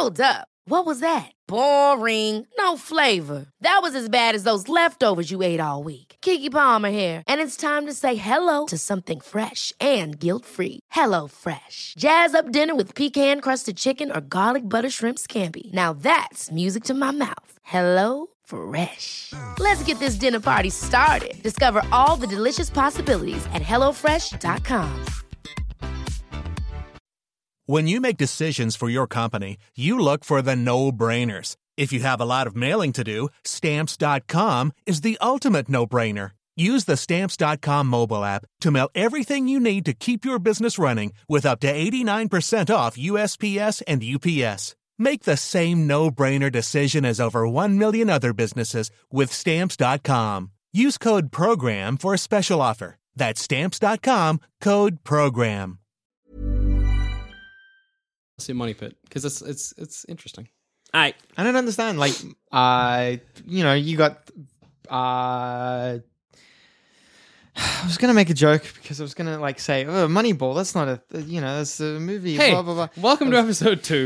Hold up. What was that? Boring. No flavor. That was as bad as those leftovers you ate all week. Keke Palmer here, and it's time to say hello to something fresh and guilt-free. Hello Fresh. Jazz up dinner with pecan-crusted chicken or garlic butter shrimp scampi. Now that's music to my mouth. Hello Fresh. Let's get this dinner party started. Discover all the delicious possibilities at hellofresh.com. When you make decisions for your company, you look for the no-brainers. If you have a lot of mailing to do, Stamps.com is the ultimate no-brainer. Use the Stamps.com mobile app to mail everything you need to keep your business running with up to 89% off USPS and UPS. Make the same no-brainer decision as over 1 million other businesses with Stamps.com. Use code PROGRAM for a special offer. That's Stamps.com, code PROGRAM. See Money Pit, because it's interesting. I don't understand. Like, you got. I was gonna make a joke because I was gonna say, "Oh, Moneyball." That's not that's a movie. Hey, blah blah blah. Welcome to episode 2.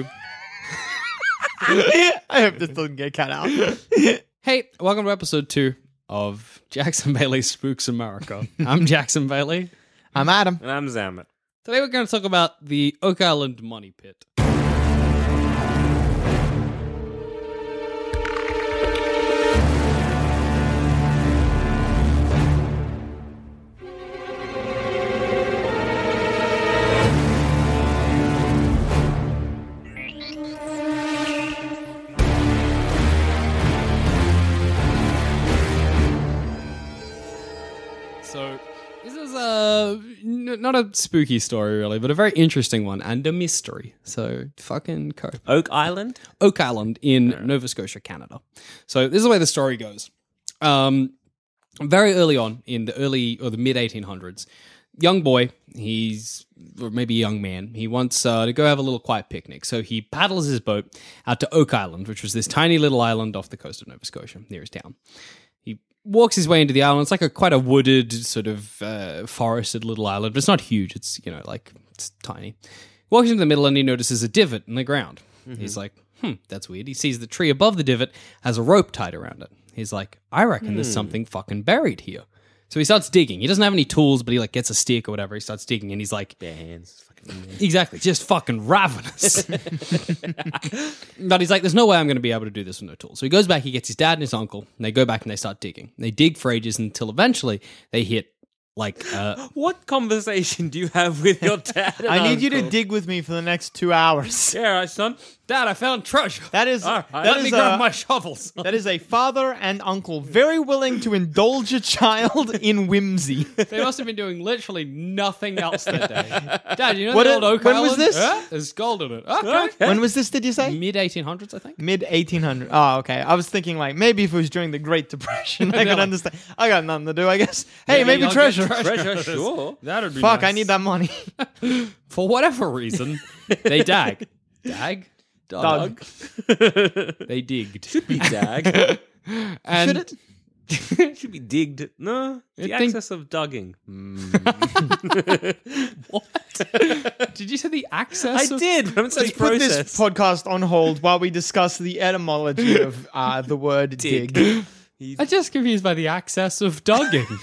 I hope this doesn't get cut out. Hey, welcome to episode 2 of Jackson Bailey's Spooks America. I'm Jackson Bailey. I'm Adam. And I'm Zamet. Today we're going to talk about the Oak Island Money Pit. So, this is not a spooky story really, but a very interesting one and a mystery. So, fucking cope. Oak Island? Oak Island in Nova Scotia, Canada. So, this is the way the story goes. Very early on in the mid 1800s, young boy, or maybe a young man, he wants to go have a little quiet picnic. So he paddles his boat out to Oak Island, which was this tiny little island off the coast of Nova Scotia, near his town. He walks his way into the island. It's like quite a wooded, sort of forested little island, but it's not huge. It's, it's tiny. Walks into the middle and he notices a divot in the ground. Mm-hmm. He's like, that's weird. He sees the tree above the divot has a rope tied around it. He's like, I reckon there's something fucking buried here. So he starts digging. He doesn't have any tools, but he gets a stick or whatever. He starts digging and he's like... Bare hands. Exactly. Just fucking ravenous. But he's like, there's no way I'm going to be able to do this with no tools. So he goes back, he gets his dad and his uncle, and they go back and they start digging. They dig for ages until eventually they hit what conversation do you have with your dad and I need uncle? you to dig with me for the next 2 hours. Yeah, right, son. Dad, I found treasure. That is... Let Let me grab my shovels. That is a father and uncle very willing to indulge a child in whimsy. They must have been doing literally nothing else that day. Dad, you know What the a- old Oak when Island? was this? There's gold in it. Okay. When was this, did you say? Mid-1800s, I think. Mid-1800. Oh, okay. I was thinking maybe if it was during the Great Depression, I could understand. I got nothing to do, I guess. Hey, maybe I'll get treasure. Treasure, sure. That'd be Fuck, nice. I need that money. For whatever reason, they dag. Dag? Dug. They digged. Should be dag. And Should it? Should be digged. No, the I think- access of dugging. What? Did you say the access? I did. But it says Let's put process. this podcast on hold while we discuss the etymology of the word dig. I'm just confused by the access of dugging.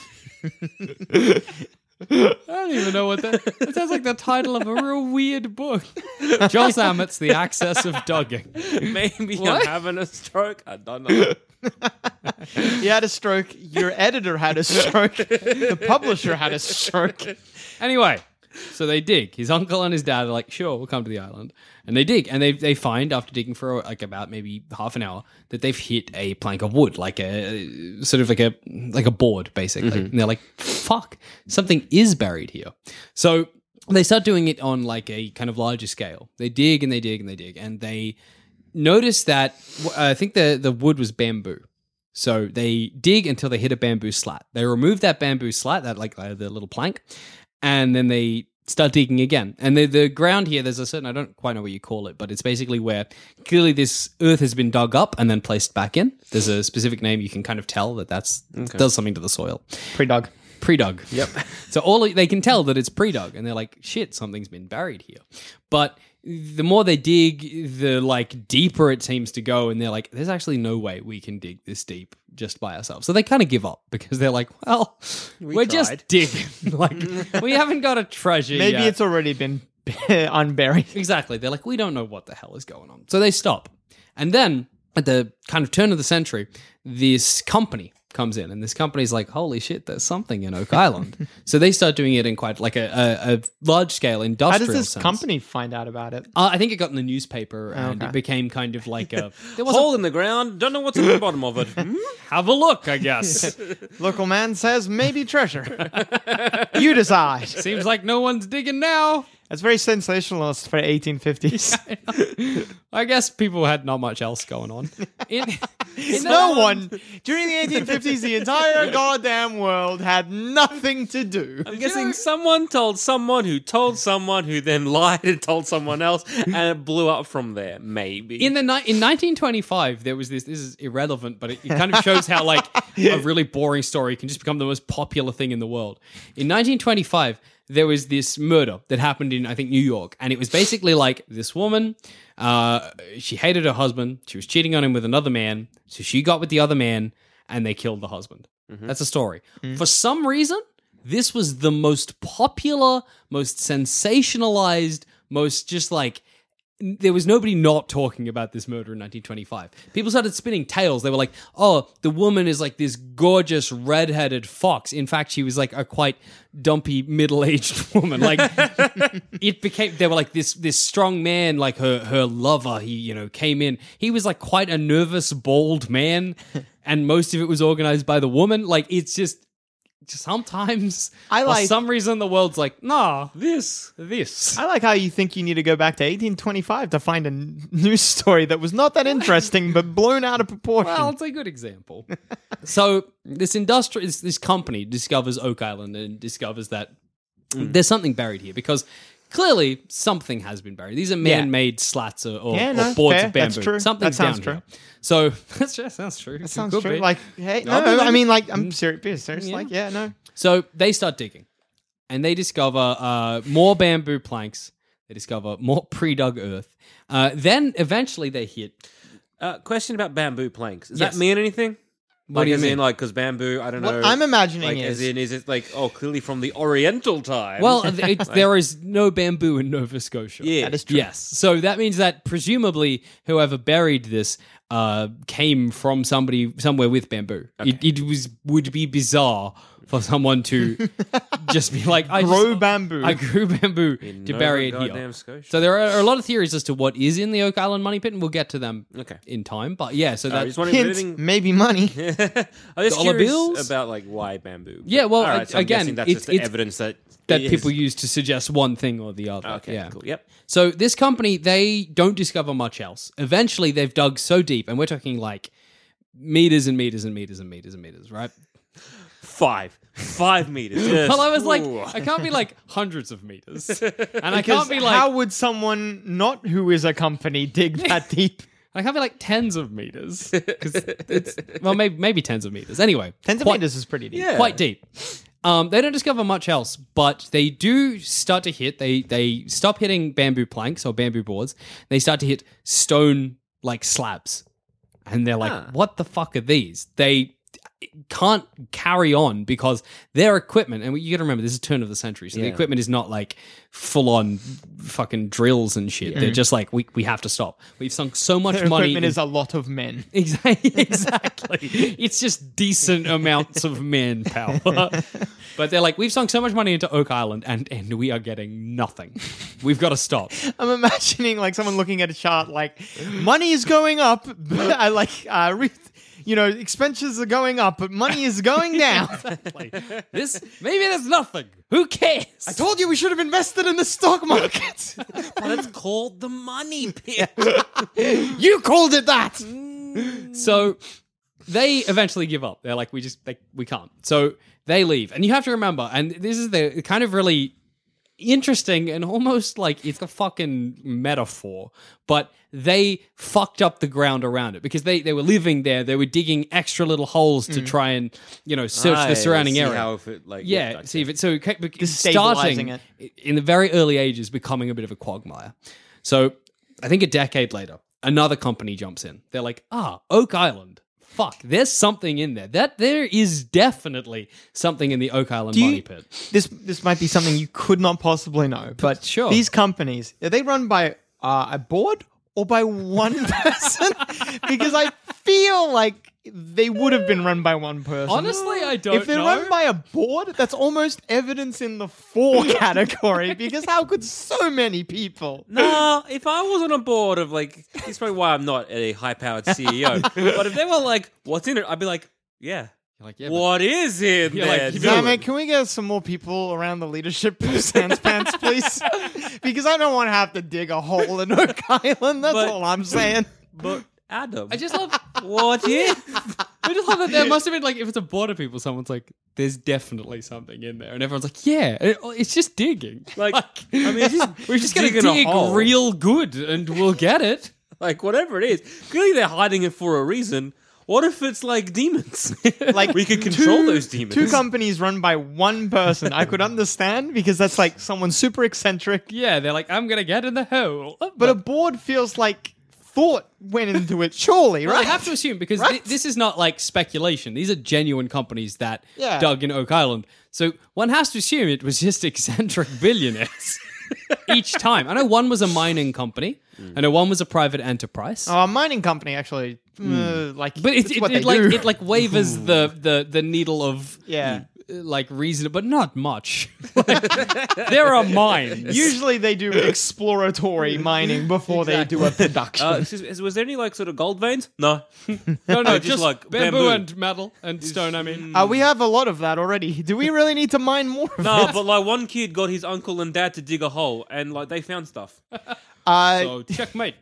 I don't even know what that... It sounds like the title of a real weird book. Joel Zammett's The Access of Dugging. Maybe What? I'm having a stroke. I don't know. You had a stroke. Your editor had a stroke. The publisher had a stroke. Anyway, so they dig. His uncle and his dad are like, sure, we'll come to the island. And they dig. And they find, after digging for about maybe half an hour, that they've hit a plank of wood, like a sort of like a board, basically. Mm-hmm. And they're like, fuck, something is buried here. So they start doing it on a kind of larger scale. They dig and they dig and they dig. And they notice that, I think the wood was bamboo. So they dig until they hit a bamboo slat. They remove that bamboo slat, the little plank, and then they start digging again. And the ground here, there's a certain, I don't quite know what you call it, but it's basically where clearly this earth has been dug up and then placed back in. There's a specific name you can kind of tell does something to the soil. Pre-dug. Pre-dug. Yep. So they can tell that it's pre-dug, and they're like, shit, something's been buried here. But the more they dig, the like deeper it seems to go, and they're like, there's actually no way we can dig this deep just by ourselves. So they kind of give up because they're like, well, we're just tried. digging. Like, we haven't got a treasure Maybe yet. it's already been unburied. Exactly. They're like, we don't know what the hell is going on. So they stop. And then at the kind of turn of the century, this company comes in, and this company's like, holy shit, there's something in Oak Island. So they start doing it in quite like a large scale How industrial does this sense. company find out about it? I think it got in the newspaper, and okay. it became kind of like a there was a Hole in the ground. Don't know what's at the bottom of it. have a look, I guess. Local man says maybe treasure. You decide. Seems like no one's digging now. That's very sensationalist for 1850s. I guess people had not much else going on. No one during the 1850s. The entire goddamn world had nothing to do. I'm guessing someone told someone who then lied and told someone else, and it blew up from there. Maybe In 1925, there was this is irrelevant, but it kind of shows how like a really boring story can just become the most popular thing in the world. In 1925, there was this murder that happened in, I think, New York. And it was basically like this woman, she hated her husband. She was cheating on him with another man. So she got with the other man and they killed the husband. That's a story. For some reason, this was the most popular, most sensationalized, most just like, there was nobody not talking about this murder in 1925. People started spinning tales. They were like, oh, the woman is like this gorgeous red-headed fox. In fact, she was like a quite dumpy middle-aged woman. Like it became, they were like this strong man, like her lover, he, you know, came in. He was like quite a nervous, bald man. And most of it was organized by the woman. Like it's just sometimes for some reason the world's like, nah, this. I like how you think you need to go back to 1825 to find a news story that was not that interesting but blown out of proportion. Well, it's a good example. So this company discovers Oak Island and discovers that there's something buried here because clearly something has been buried. These are man-made slats or boards fair. of bamboo. That's true. Something's That sounds down true. here. So that sounds true. That sounds Could true. be. Like, hey, I'll believe I it. mean, like, I'm serious. Yeah. Like, yeah, no. So they start digging, and they discover more bamboo planks. They discover more pre-dug earth. Then eventually they hit. Question about bamboo planks. Does Yes. that mean anything? What do you as mean? in, like, because bamboo, I don't know. What I'm imagining like, is... is it like, oh, clearly from the Oriental time? Well, there is no bamboo in Nova Scotia. Yeah. That is true. Yes. So that means that presumably whoever buried this came from somewhere with bamboo. Okay. It would be bizarre for someone to just be like, I grew bamboo bamboo In to bury it Nova here. goddamn Scotia. So there are a lot of theories as to what is in the Oak Island money pit, and we'll get to them Okay. in time. But yeah, so I that just wondering if hint, anything... maybe money. I'm just Dollar curious bills? about like why bamboo. Yeah, well, All right, so I'm again, guessing that's it's- just the it's- evidence that it people is. use to suggest one thing or the other. Okay, yeah. cool. Yep. So this company, they don't discover much else. Eventually, they've dug so deep, and we're talking like meters and meters and meters and meters and meters, right? 5 meters. Yes. Well, I was like, Ooh. I can't be like hundreds of meters, and I can't be like, how would someone not who is a company dig that deep? I can't be like tens of meters, because it's maybe tens of meters. Anyway, Tens of quite- meters is pretty deep. Yeah. quite deep. They don't discover much else, but they do start to hit. They stop hitting bamboo planks or bamboo boards. They start to hit stone like slabs, and they're like, "What the fuck are these?" They can't carry on because their equipment, and you got to remember, this is turn of the century, so the equipment is not like full on fucking drills and shit. They're just like, we have to stop. We've sunk so much Their money. equipment is a lot of men. Exactly. It's just decent amounts of manpower. But they're like, we've sunk so much money into Oak Island and we are getting nothing. We've got to stop. I'm imagining like someone looking at a chart like money is going up, but I like expenses are going up, but money is going down. Like, maybe there's nothing. Who cares? I told you we should have invested in the stock market. But it's called the money pit. You called it that. So they eventually give up. They're like, we can't. So they leave. And you have to remember, and this is the kind of really interesting and almost like it's a fucking metaphor, but they fucked up the ground around it because they were living there. They were digging extra little holes to try and, search the surrounding area. How if it, See if it, so Destabilizing starting it. in the very early ages, becoming a bit of a quagmire. So I think a decade later, another company jumps in. They're like, Oak Island. Fuck, there's something in there. There is definitely something in the Oak Island money pit. This might be something you could not possibly know, but Sure. these companies, are they run by a board or by one person? Because I feel like they would have been run by one person. Honestly, I don't know. If they're run by a board, that's almost evidence in the 4 category, because how could so many people? No, if I was on a board of it's probably why I'm not a high-powered CEO. But if they were like, "What's in it?" I'd be like, "Yeah, Like, yeah, what is in You're there?" like, Damn it, can we get some more people around the leadership sans pants, please? Because I don't want to have to dig a hole in Oak Island, that's But- all I'm saying. But Adam, I just love. what is? I just love that there must have been if it's a board of people, someone's like, "There's definitely something in there," and everyone's like, "Yeah, it's just digging." Like, I mean, it's just We're just gonna digging a dig hole. real good, and we'll get it. Whatever it is. Clearly, they're hiding it for a reason. What if it's like demons? Like We could control those demons. 2 companies run by one person. I could understand because that's like someone super eccentric. Yeah, they're like, "I'm gonna get in the hole," But a board feels like thought went into it, surely, Well, right? I have to assume because Right? this is not like speculation. These are genuine companies that Yeah. dug in Oak Island. So one has to assume it was just eccentric billionaires each time. I know one was a mining company. I know one was a private enterprise. Oh, a mining company actually, like, But it's what they do. it wavers the needle of Yeah. reason, but not much. There are mines. Usually they do exploratory mining before they do a production. Was there any sort of gold veins? No. no, just just like bamboo, bamboo. and metal and stone. I mean, We have a lot of that already. Do we really need to mine more of No, it? but one kid got his uncle and dad to dig a hole, and they found stuff. so checkmate.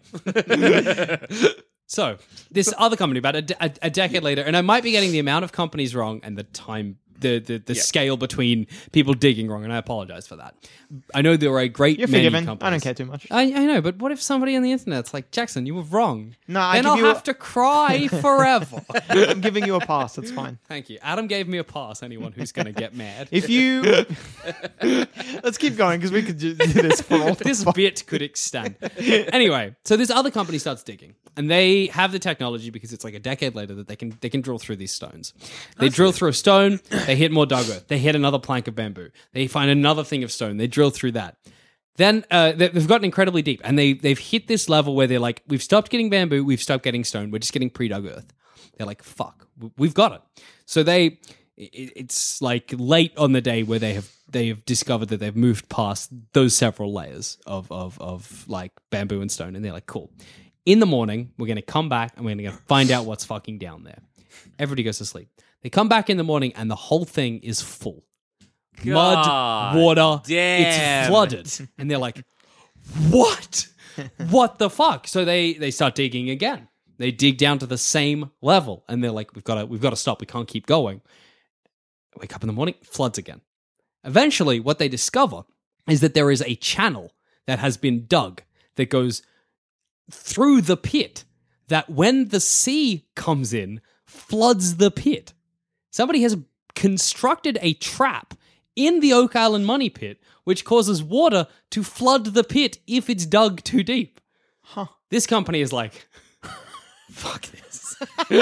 So this other company, about a decade later, and I might be getting the amount of companies wrong and the time. The scale between people digging wrong, and I apologize for that. I know there are a great You're many forgiven. companies. I don't care too much. I know, but what if somebody on the internet's like, "Jackson, you were wrong"? No, I then give I'll you have to cry forever. I'm giving you a pass. It's fine. Thank you. Adam gave me a pass. Anyone who's going to get mad. If you... Let's keep going, because we could do this for all This bit could extend. Anyway, so this other company starts digging, and they have the technology because it's like a decade later that they can drill through these stones. They drill through a stone, they hit more dug earth, they hit another plank of bamboo, they find another thing of stone, they drill through that. Then they've gotten incredibly deep, and they've hit this level where they're like, "We've stopped getting bamboo, we've stopped getting stone, we're just getting pre-dug earth." They're like, "Fuck, we've got it." So it's like late on the day where they have discovered that they've moved past those several layers of like bamboo and stone, and they're like, "Cool. In the morning, we're going to come back and we're going to find out what's fucking down there." Everybody goes to sleep. They come back in the morning and the whole thing is full. Mud, God water, damn it's flooded. And they're like, "What? What the fuck?" So they start digging again. They dig down to the same level, and they're like, we've got to stop. We can't keep going. Wake up in the morning, floods again. Eventually, what they discover is that there is a channel that has been dug that goes through the pit, that when the sea comes in, floods the pit. Somebody has constructed a trap in the Oak Island money pit, which causes water to flood the pit if it's dug too deep. Huh. This company is like, fuck this.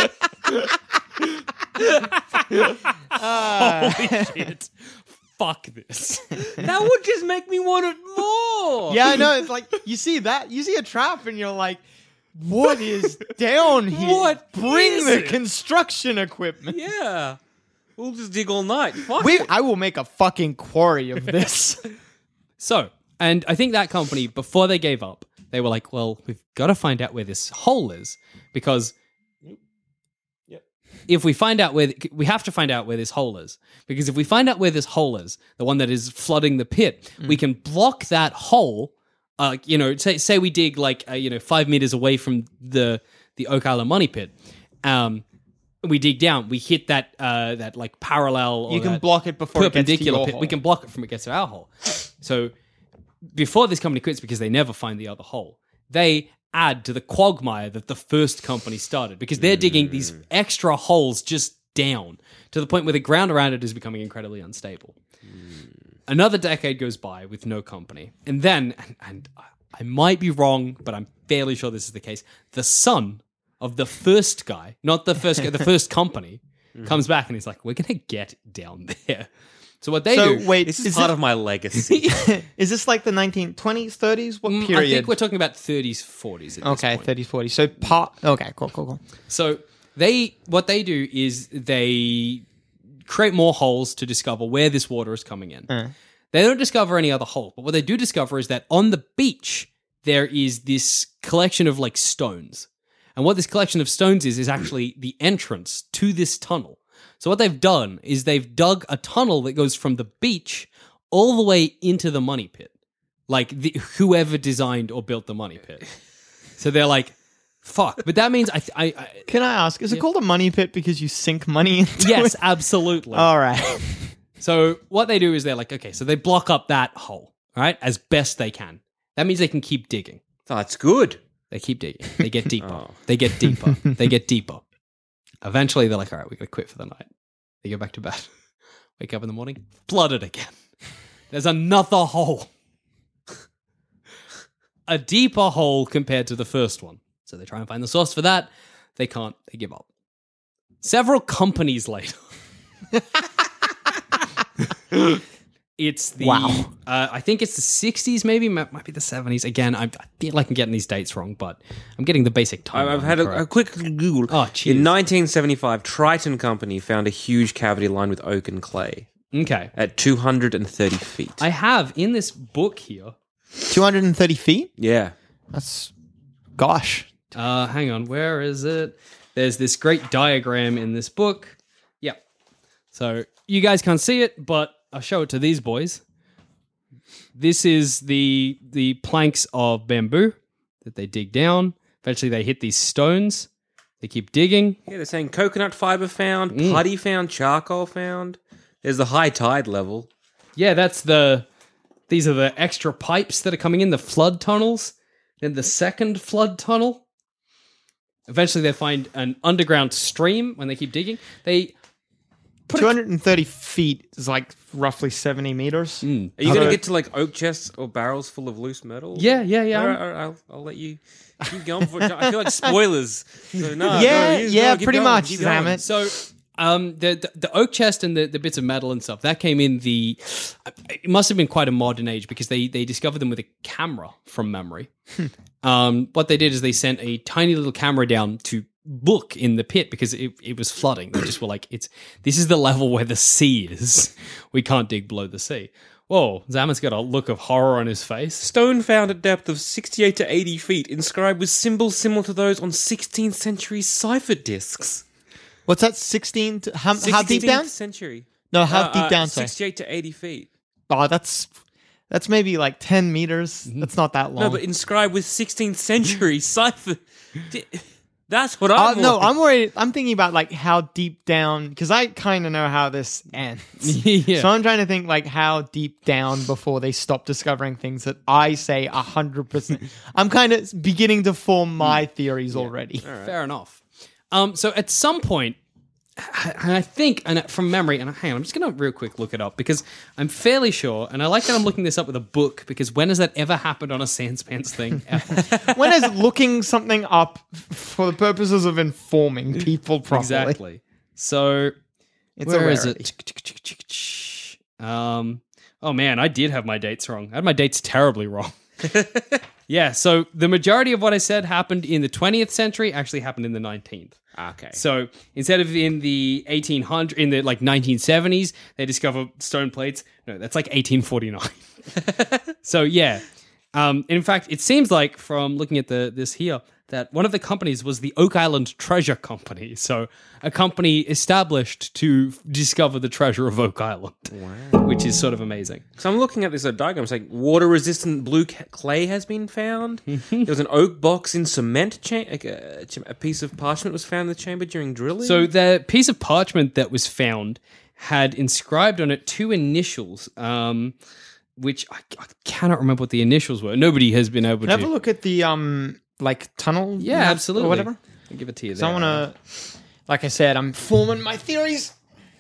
Holy shit. Fuck this. That would just make me want it more. Yeah, I know. It's like, you see that? You see a trap and you're like, what is down here? What Bring is the it? construction equipment. Yeah. We'll just dig all night. Fuck. I will make a fucking quarry of this. So, and I think that company, before they gave up, they were like, "Well, we've got to find out where this hole is, because if we find out we have to find out where this hole is, because if we find out where this hole is, the one that is flooding the pit, we can block that hole. Say we dig 5 meters away from the Oak Island money pit. We dig down, we hit that like parallel. Or You can that block it before it gets to perpendicular your pit. hole. We can block it from it gets to our hole. So before this company quits because they never find the other hole, they add to the quagmire that the first company started because they're digging these extra holes just down to the point where the ground around it is becoming incredibly unstable. Another decade goes by with no company. And then, and I might be wrong, but I'm fairly sure this is the case, the son of the first guy, not the first guy, the first company, comes back and he's like, we're going to get down there. So what they do... wait, This is part of my legacy. is this like the 1920s, 30s? What period? I think we're talking about 30s, 40s at Okay, this point. 30s, 40s. So okay, cool. So what they do is they create more holes to discover where this water is coming in. They don't discover any other hole, but what they do discover is that on the beach there is this collection of like stones. And what this collection of stones is actually the entrance to this tunnel. So what they've done is they've dug a tunnel that goes from the beach all the way into the money pit. Like whoever designed or built the money pit. So they're like, fuck. But that means I Can I ask, is it called a money pit because you sink money into yes, it? absolutely. All right. So what they do is they're like, okay, so they block up that hole, right, as best they can. That means they can keep digging. That's good. They keep digging. They get deeper. They get deeper. They get deeper. Eventually, they're like, all right, we got to quit for the night. They go back to bed. Wake up in the morning, flooded again. There's another hole. A deeper hole compared to the first one. So they try and find the source for that. They can't. They give up. Several companies later. It's the Wow. I think it's the 60s, maybe might be the 70s. Again, I feel like I'm getting these dates wrong, but I'm getting the basic time. I've had a quick Google. Oh, cheers. In 1975, Triton Company found a huge cavity lined with oak and clay Okay, at 230 feet. I have in this book here. 230 feet? Yeah. That's, gosh. Hang on, where is it? There's this great diagram in this book. Yeah, so you guys can't see it, but I'll show it to these boys. This is the planks of bamboo that they dig down. Eventually they hit these stones. They keep digging. Yeah, they're saying coconut fiber found, putty found, charcoal found. There's the high tide level. Yeah, these are the extra pipes that are coming in, the flood tunnels. Then the second flood tunnel. Eventually they find an underground stream when they keep digging. They 230 feet is like roughly 70 meters. Are you going to get to like oak chests or barrels full of loose metal? Yeah. All right, I'll let you keep going. I feel like spoilers. So, no, Pretty keep much, keep going. damn it. So, the oak chest and the bits of metal and stuff that came in it must have been quite a modern age because they discovered them with a camera from memory. What they did is they sent a tiny little camera down to look in the pit because it was flooding. They just were like, this is the level where the sea is. We can't dig below the sea. Whoa, Zamet's got a look of horror on his face. Stone found at depth of 68 to 80 feet, inscribed with symbols similar to those on 16th century cipher discs. What's that? 16 to, how deep 16th down? century. No, how deep down? Sorry. 68 to 80 feet. Oh, that's maybe like 10 meters. That's not that long. No, but inscribed with 16th century cipher. That's what I'm. No, I'm worried. I'm thinking about like how deep down, because I kind of know how this ends. Yeah. So I'm trying to think like how deep down before they stop discovering things that I say 100%. I'm kind of beginning to form my theories already. Fair enough. So at some point, and I think, and from memory, and hang on, I'm just going to real quick look it up because I'm fairly sure, and I like that I'm looking this up with a book because when has that ever happened on a Sanspants thing ever? When is looking something up for the purposes of informing people properly? Exactly. So It's where a is rarity. it? Oh man, I did have my dates wrong. I had my dates terribly wrong. Yeah, so the majority of what I said happened in the 20th century actually happened in the 19th. Okay. So instead of in the 1800s, in the like 1970s, they discover stone plates. No, that's like 1849. So yeah, in fact, it seems like from looking at this here that one of the companies was the Oak Island Treasure Company. So a company established to discover the treasure of Oak Island, which is sort of amazing. So I'm looking at this diagram. It's like water-resistant blue clay has been found. There was an oak box in cement. A piece of parchment was found in the chamber during drilling. So the piece of parchment that was found had inscribed on it two initials. which I cannot remember what the initials were. Nobody has been able Have to. a look at the like tunnel. Yeah, map absolutely. Or whatever. I'll give it to you So there. I want to, like I said, I'm forming my theories.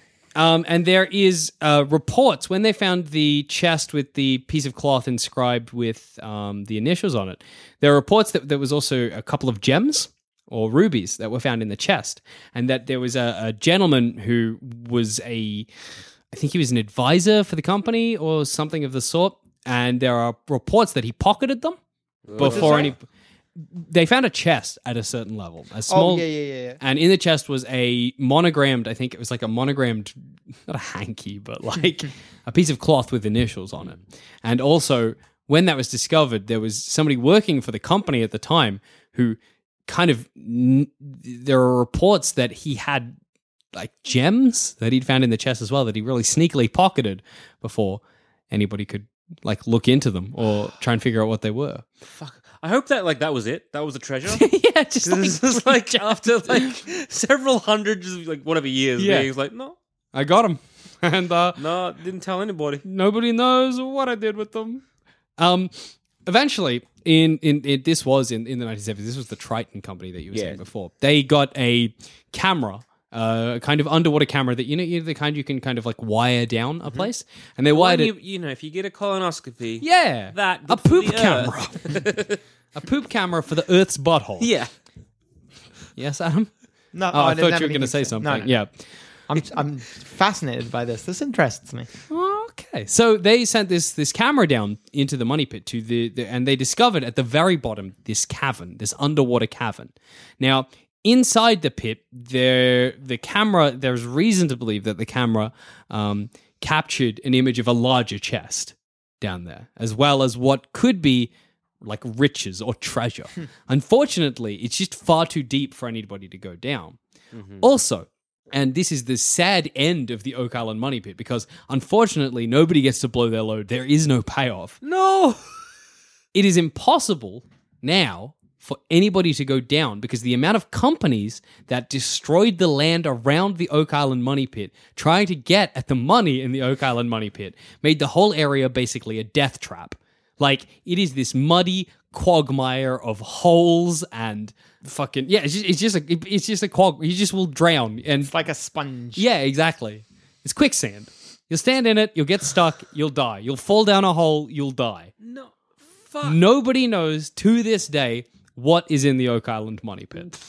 And there is reports when they found the chest with the piece of cloth inscribed with the initials on it. There are reports that there was also a couple of gems or rubies that were found in the chest, and that there was a gentleman who was I think he was an advisor for the company or something of the sort. And there are reports that he pocketed them before any. They found a chest at a certain level, a small. Oh, yeah. And in the chest was a monogrammed, I think it was like a monogrammed, not a hanky, but like a piece of cloth with initials on it. And also, when that was discovered, there was somebody working for the company at the time who kind of, there are reports that he had like gems that he'd found in the chest as well that he really sneakily pocketed before anybody could like look into them or try and figure out what they were. Fuck. I hope that like that was it. That was a treasure. Yeah, just This is like after like several hundreds of like whatever years. Yeah. He's like, no, I got him. And no, didn't tell anybody. nobody knows what I did with them. Eventually, in this was in the 1970s. This was the Triton company that you were saying before. They got a camera, kind of underwater camera that you know the kind you can kind of like wire down a place, and they wired it. You know, if you get a colonoscopy, Yeah, that a good for poop the camera, a poop camera for the Earth's butthole. yeah. Yes, Adam. No, Oh, I didn't thought have you were going to anything say to something. No. Yeah. I'm fascinated by this. This interests me. Okay, so they sent this camera down into the money pit to the and they discovered at the very bottom this cavern, this underwater cavern. Now, inside the pit, there's reason to believe that the camera captured an image of a larger chest down there, as well as what could be like riches or treasure. Unfortunately, it's just far too deep for anybody to go down. Also, and this is the sad end of the Oak Island money pit, because unfortunately nobody gets to blow their load. There is no payoff. No. It is impossible now for anybody to go down because the amount of companies that destroyed the land around the Oak Island money pit trying to get at the money in the Oak Island money pit made the whole area basically a death trap. Like, it is this muddy quagmire of holes and fucking it's just a quag. You just will drown, and It's like a sponge. yeah, exactly. It's quicksand. You'll stand in it, you'll get stuck, you'll die. You'll fall down a hole, you'll die. No. Fuck. Nobody knows to this day what is in the Oak Island money pit.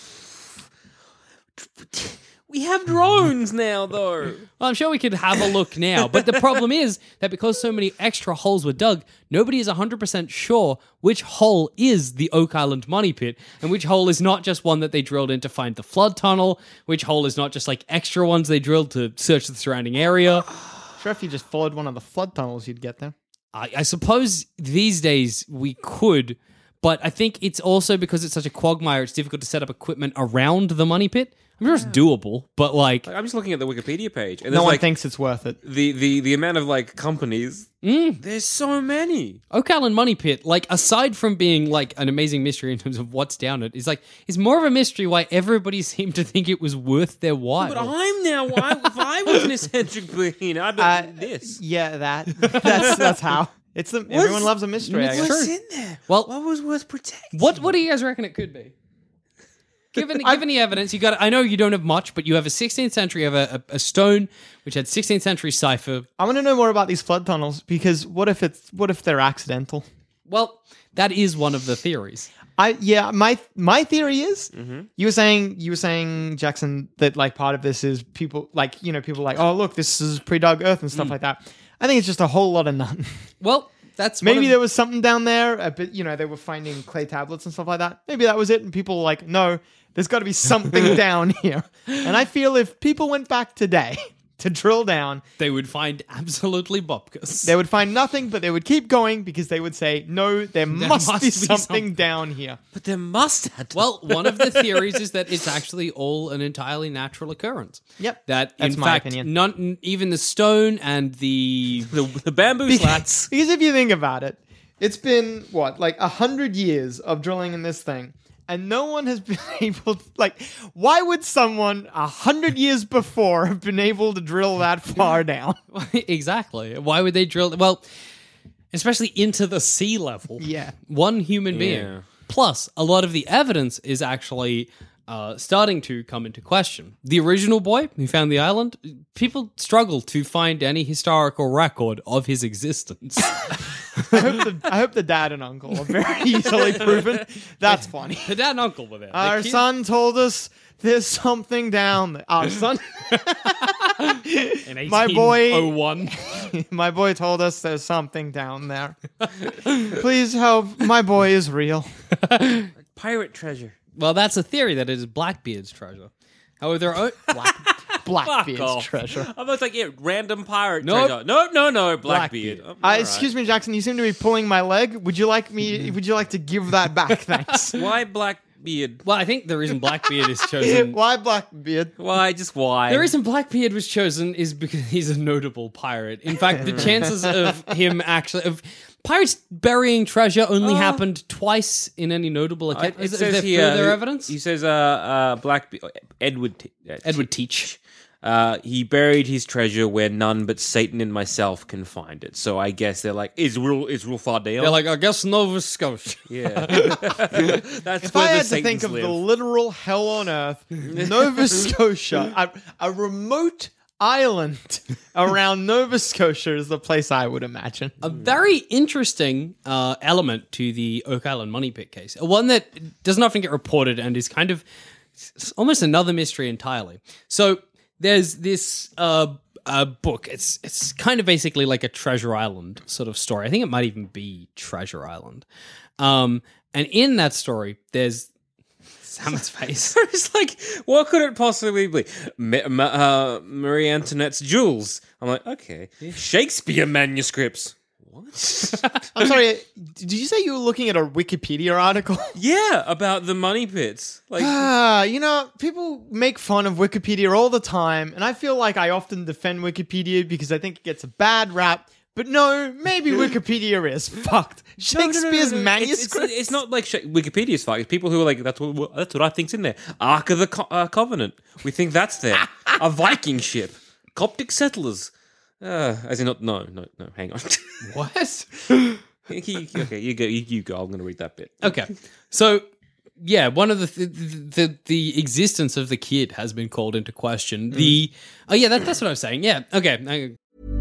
We have drones now, though. Well, I'm sure we could have a look now, but the problem is that because so many extra holes were dug, nobody is 100% sure which hole is the Oak Island money pit, and which hole is not just one that they drilled in to find the flood tunnel, which hole is not just like extra ones they drilled to search the surrounding area. Sure, if you just followed one of the flood tunnels, you'd get there. I suppose these days we could, but I think it's also because it's such a quagmire, it's difficult to set up equipment around the money pit. I'm sure it's doable, but like... I'm just looking at the Wikipedia page, and No there's one like thinks it's worth it. the amount of like companies. There's so many. Oak Island Money Pit, like, aside from being like an amazing mystery in terms of what's down it, it's more of a mystery why everybody seemed to think it was worth their while. But I'm now. If I was an eccentric being, I'd be this. Yeah, that's how. Everyone loves a mystery. I guess. What's in there? Well- what was worth protecting? What do you guys reckon it could be? Given the evidence, you got. I know you don't have much, but you have a 16th century, you have a stone which had 16th century cipher. I want to know more about these flood tunnels because what if they're accidental? Well, that is one of the theories. My theory is you were saying Jackson that like part of this is people like oh look, this is pre-dug earth and stuff like that. I think it's just a whole lot of none. Well, that's Maybe there was something down there, but they were finding clay tablets and stuff like that. Maybe that was it, and people were like, no, there's got to be something down here. And I feel if people went back today to drill down, they would find absolutely bupkis. they would find nothing, but they would keep going because they would say, no, there must be something down here. But there must have. Well, one of the theories is that it's actually all an entirely natural occurrence. Yep. That That's in my fact, opinion. even the stone and the the bamboo slats. Because if you think about it, it's been, 100 years of drilling in this thing. And no one has been able to, why would someone 100 years before have been able to drill that far down? exactly. Why would they drill? Well, especially into the sea level. Yeah. One human being. Yeah. Plus, a lot of the evidence is actually starting to come into question. The original boy who found the island, people struggle to find any historical record of his existence. I hope the dad and uncle are very easily proven. That's funny. The dad and uncle were there. Our The kid- son told us there's something down there. Our son, in my boy- 1801. my boy told us there's something down there. Please help. My boy is real. Pirate treasure. Well, that's a theory that it is Blackbeard's treasure. However, there are Blackbeard's off. treasure. I was like, yeah, random pirate Nope. treasure. No, Blackbeard. Excuse me, Jackson. You seem to be pulling my leg. Would you like to give that back? Thanks. Why Blackbeard? Well, I think the reason Blackbeard is chosen. Why Blackbeard? Why? Just why? The reason Blackbeard was chosen is because he's a notable pirate. In fact, the chances of him of pirates burying treasure only happened twice in any notable account. It Is says there here, further evidence? He says, Blackbeard, Edward Teach. he buried his treasure where none but Satan and myself can find it. So I guess they're like, is real far down. They're like, I guess Nova Scotia. yeah. That's If where I the had to Satans think of live. the literal hell on earth, Nova Scotia, a remote island around Nova Scotia is the place I would imagine. A very interesting element to the Oak Island money pit case. One that doesn't often get reported and is kind of almost another mystery entirely. So there's this book. It's kind of basically like a Treasure Island sort of story. I think it might even be Treasure Island. And in that story, there's Sam's face. It's like, what could it possibly be? Marie Antoinette's jewels. I'm like, okay. Shakespeare manuscripts. What? I'm sorry, did you say you were looking at a Wikipedia article? Yeah, about the money pits. Like, People make fun of Wikipedia all the time, and I feel like I often defend Wikipedia because I think it gets a bad rap. But no, maybe Wikipedia is fucked. Shakespeare's no. manuscript. It's not like Wikipedia's fucked. It's people who are like, that's what I think's in there. Ark of the Covenant. We think that's there. A Viking ship. Coptic settlers. As in, not, no, hang on. What? Okay, you go. I'm going to read that bit. Okay. So, yeah, one of the existence of the kid has been called into question. That's what I was saying. Yeah. Okay.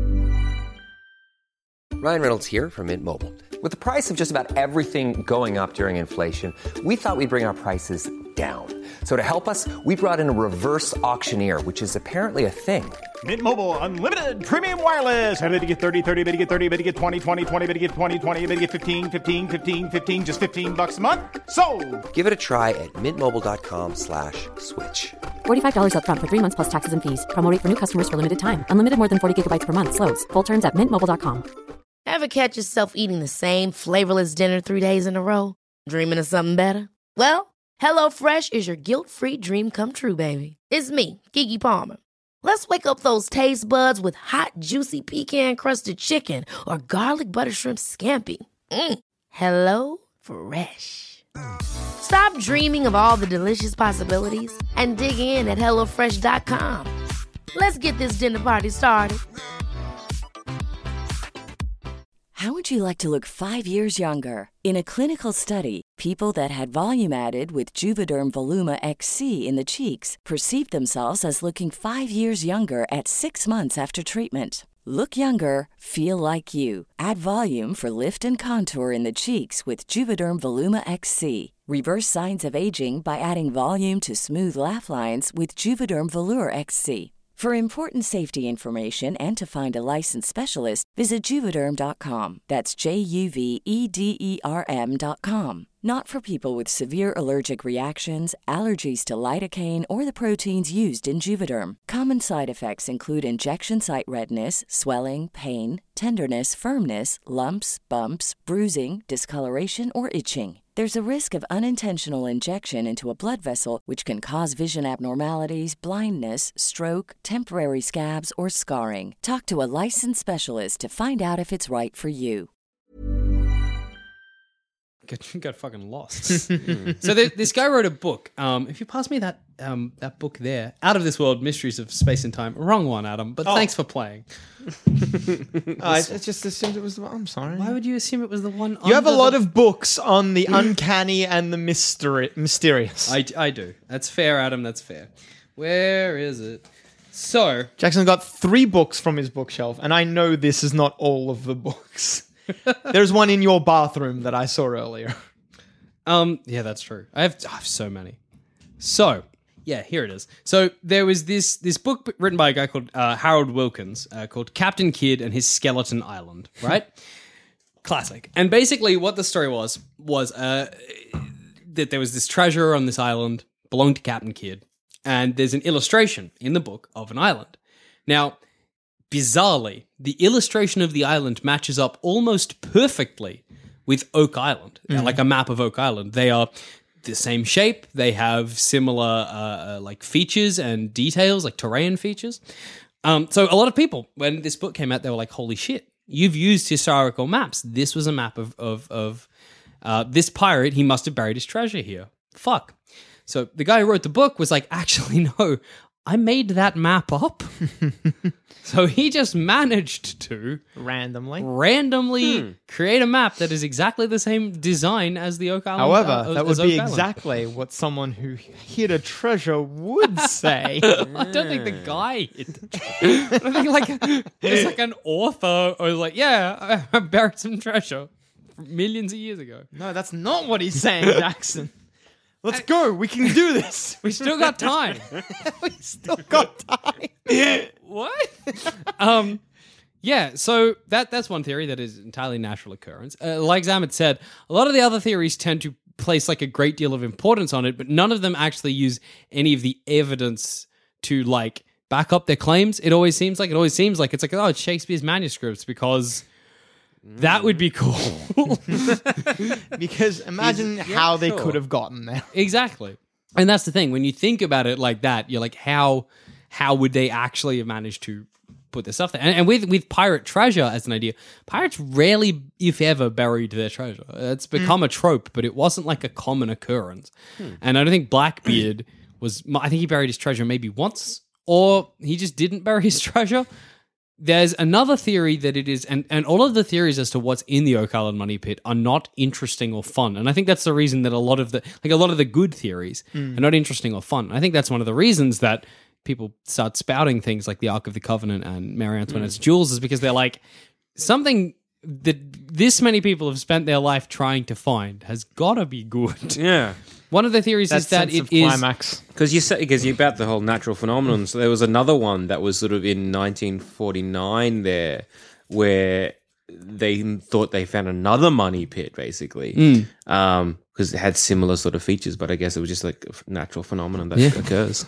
Ryan Reynolds here from Mint Mobile. With the price of just about everything going up during inflation, we thought we'd bring our prices down. So to help us, we brought in a reverse auctioneer, which is apparently a thing. Mint Mobile Unlimited Premium Wireless. How to get 30, 30, bit to get 30, bit to get 20, 20, 20, bit to get 20, 20, bit to get 15, 15, 15, 15, just $15 a month? Sold! Give it a try at mintmobile.com/switch. $45 up front for 3 months plus taxes and fees. Promo rate for new customers for limited time. Unlimited more than 40 gigabytes per month. Slows full terms at mintmobile.com. Ever catch yourself eating the same flavorless dinner 3 days in a row? Dreaming of something better? Well, HelloFresh is your guilt-free dream come true, baby. It's me, Keke Palmer. Let's wake up those taste buds with hot, juicy pecan-crusted chicken or garlic butter shrimp scampi. Hello Fresh. Stop dreaming of all the delicious possibilities and dig in at HelloFresh.com. Let's get this dinner party started. How would you like to look 5 years younger? In a clinical study, people that had volume added with Juvederm Voluma XC in the cheeks perceived themselves as looking 5 years younger at 6 months after treatment. Look younger, feel like you. Add volume for lift and contour in the cheeks with Juvederm Voluma XC. Reverse signs of aging by adding volume to smooth laugh lines with Juvederm Volure XC. For important safety information and to find a licensed specialist, visit Juvederm.com. That's JUVEDERM.com. Not for people with severe allergic reactions, allergies to lidocaine, or the proteins used in Juvederm. Common side effects include injection site redness, swelling, pain, tenderness, firmness, lumps, bumps, bruising, discoloration, or itching. There's a risk of unintentional injection into a blood vessel, which can cause vision abnormalities, blindness, stroke, temporary scabs, or scarring. Talk to a licensed specialist to find out if it's right for you. got fucking lost. So this guy wrote a book. If you pass me that book there, Out of This World: Mysteries of Space and Time. Wrong one, Adam. But thanks for playing. I just assumed it was the one. I'm sorry. Why would you assume it was the one? You have a lot of books on the uncanny and the mysterious. I do. That's fair, Adam. That's fair. Where is it? So Jackson got 3 books from his bookshelf, and I know this is not all of the books. There's one in your bathroom that I saw earlier. Yeah, that's true. I have so many. So, yeah, here it is. So there was this book written by a guy called Harold Wilkins called Captain Kidd and His Skeleton Island, right? Classic. And basically what the story was that there was this treasure on this island, belonged to Captain Kidd, and there's an illustration in the book of an island. Now, bizarrely, the illustration of the island matches up almost perfectly with Oak Island, like a map of Oak Island. They are the same shape. They have similar like features and details, like terrain features. So a lot of people, when this book came out, they were like, "Holy shit! You've used historical maps. This was a map of this pirate. He must have buried his treasure here. Fuck." So the guy who wrote the book was like, "Actually, no. I made that map up." So he just managed to randomly create a map that is exactly the same design as the Oak Island. However, that would be Oak Island. exactly what someone who hid a treasure would say. I don't think the guy hid the treasure. I think it's like an author or like, yeah, I buried some treasure millions of years ago. No, that's not what he's saying, Jackson. Let's go. We can do this. We still got time. We still got time. What? Yeah, so that's one theory that is entirely natural occurrence. Like Zamet said, a lot of the other theories tend to place like a great deal of importance on it, but none of them actually use any of the evidence to like back up their claims. It always seems like it's like, oh, it's Shakespeare's manuscripts because that would be cool. Because imagine how they could have gotten there. Exactly. And that's the thing. When you think about it like that, you're like, how would they actually have managed to put this stuff there? And with pirate treasure as an idea, pirates rarely, if ever, buried their treasure. It's become a trope, but it wasn't like a common occurrence. And I don't think Blackbeard I think he buried his treasure maybe once, or he just didn't bury his treasure. There's another theory that it is, and all of the theories as to what's in the Oak Island money pit are not interesting or fun. And I think that's the reason that a lot of the good theories are not interesting or fun. I think that's one of the reasons that people start spouting things like the Ark of the Covenant and Mary Antoinette's jewels is because they're like, something that this many people have spent their life trying to find has got to be good. Yeah. One of the theories is that it is climax. Because you about the whole natural phenomenon. So there was another one that was sort of in 1949 there, where they thought they found another money pit, basically, because it had similar sort of features. But I guess it was just like a natural phenomenon that occurs.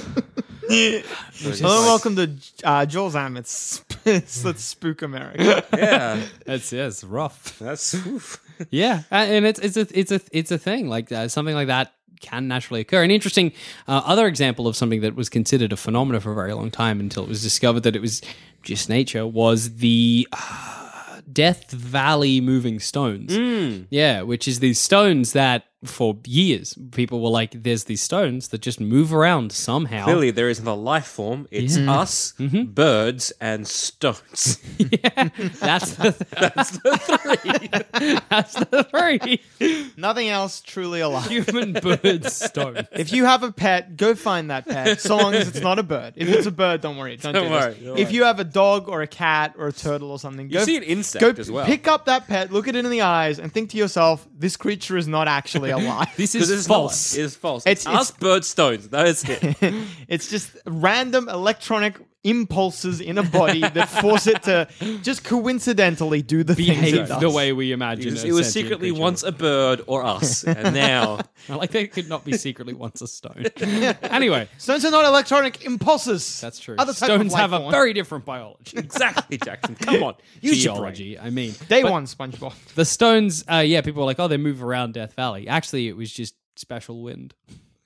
Hello, welcome to Joel Zamet's Let's Spook America. Yeah, it's rough. that's oof. Yeah, and it's a thing like something like that can naturally occur. An interesting other example of something that was considered a phenomenon for a very long time until it was discovered that it was just nature was the Death Valley moving stones. Yeah, which is these stones that for years people were like, there's these stones that just move around somehow. Clearly there isn't a life form. It's us, birds, and stones. Yeah, that's the three. That's the three. Nothing else truly alive. Human, birds, stone. If you have a pet, go find that pet, so long as it's not a bird. If it's a bird, don't worry. Don't do worry, this. don't If worry. you have a dog or a cat or a turtle or something, You see an insect go as well. pick up that pet, look it in the eyes, and think to yourself, this creature is not actually alive. This 'Cause is false. It is false. It's- It's us, birds, stones. That's it. It's just random electronic impulses in a body that force it to just coincidentally do the things it Behave does. the way we imagine. It was secretly once a bird or us, and now I like that it could not be secretly once a stone. Anyway, Stones are not electronic impulses. that's true. Other type of Stones life have a form. very different biology. exactly, Jackson. Come on, use your brain. Geology, I mean. Day But one, SpongeBob. The stones, people were like, oh, they move around Death Valley. Actually, it was just special wind.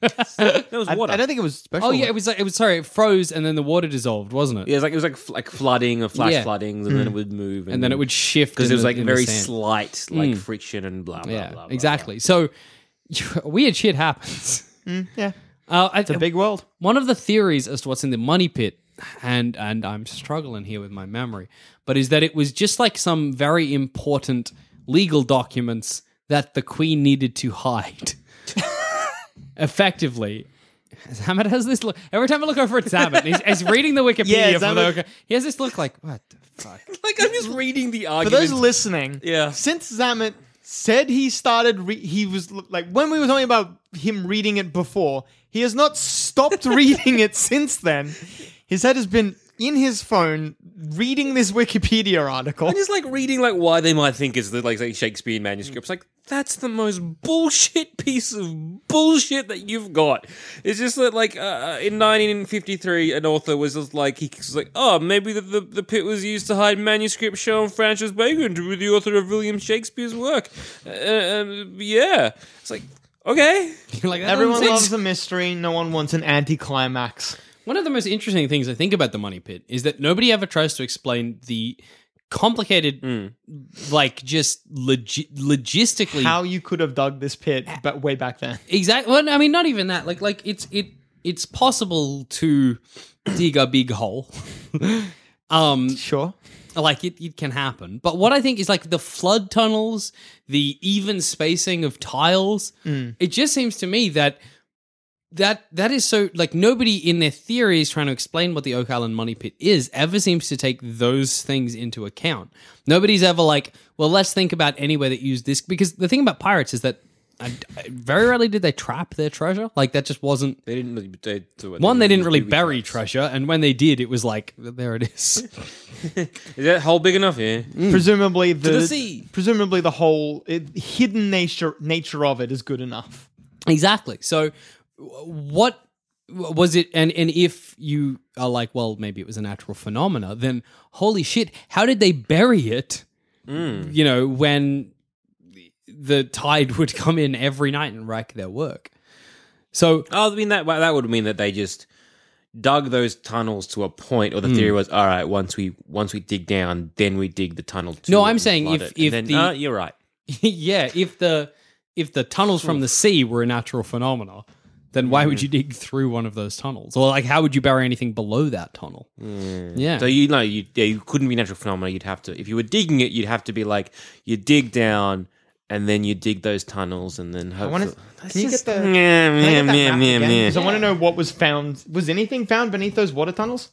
That was water. I don't think it was special. Oh yeah, it was sorry, it froze and then the water dissolved, wasn't it? Yeah, it was like flooding or flash Yeah. floodings, and then it would move, And then it would shift because in it was the- like in the very sand. slight, like friction and blah blah Yeah, blah. blah, exactly. So weird shit happens. Yeah. It's a big world. One of the theories as to what's in the money pit, and I'm struggling here with my memory, but is that it was just like some very important legal documents that the Queen needed to hide. Effectively. Zamet has this look. Every time I look over at Zamet, he's reading the Wikipedia for the. He has this look like, what the fuck? Like I'm just reading the For argument. those listening, Yeah. since Zamet said he started, he was like, when we were talking about him reading it before, he has not stopped reading it since then. His head has been in his phone reading this Wikipedia article. I'm just like reading like why they might think it's the like Shakespearean manuscripts. Like that's the most bullshit piece of bullshit that you've got. It's just that like in 1953, an author was just like he was like, oh, maybe the pit was used to hide manuscripts showing Francis Bacon to be the author of William Shakespeare's work. Yeah, it's like okay. Like, that Everyone doesn't loves seem- a mystery. No one wants an anticlimax. One of the most interesting things I think about the money pit is that nobody ever tries to explain the complicated, like just logistically How you could have dug this pit, but way back then. exactly. Well, I mean, not even that. Like it's possible to dig a big hole. Sure. Like it can happen. But what I think is like the flood tunnels, the even spacing of tiles, it just seems to me that is so like nobody in their theory is trying to explain what the Oak Island money pit is ever seems to take those things into account. Nobody's ever like, well, let's think about anywhere that used this, because the thing about pirates is that very rarely did they trap their treasure. Like that just wasn't They didn't. They didn't really bury treasure, and when they did, it was like there it is. Is that hole big enough? Yeah. Presumably the sea. Presumably the whole hidden nature of it is good enough. Exactly. So what was it? And if you are like, well, maybe it was a natural phenomena, then holy shit, how did they bury it? You know, when the tide would come in every night and wreck their work. So I mean that would mean that they just dug those tunnels to a point, or the theory was, all right, once we dig down, then we dig the tunnel. To No, it I'm and saying flood if it. And the- then, you're right. yeah, if the tunnels from the sea were a natural phenomena, then why would you dig through one of those tunnels? Or like, how would you bury anything below that tunnel? Yeah. So you couldn't be natural phenomena. You'd have to, if you were digging it, you'd have to be like, you dig down and then you dig those tunnels and then I want hopefully. to. Can you get the? Can I get that map again? Because I want to know what was found. Was anything found beneath those water tunnels?